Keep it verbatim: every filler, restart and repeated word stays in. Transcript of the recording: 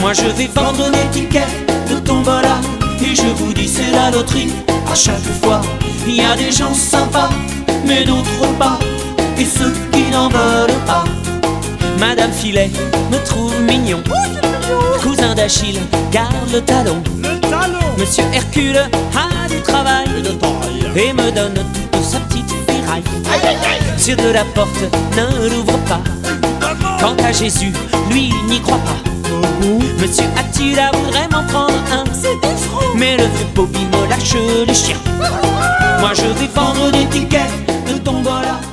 Moi je vais vendre des tickets de tombola, et je vous dis c'est la loterie. À chaque fois, il y a des gens sympas, mais d'autres pas, et ceux qui n'en veulent pas. Madame Filet me trouve mignon, cousin d'Achille garde le talon. Le talon. Monsieur Hercule a du travail Et de taille. et me donne toute sa petite ferraille. Sur de la porte ne l'ouvre pas. Quant à Jésus, lui n'y croit pas. Monsieur Attila voudrait m'en prendre un, mais le vieux Bobby me lâche les chiens. Moi je vais vendre des tickets de tombola,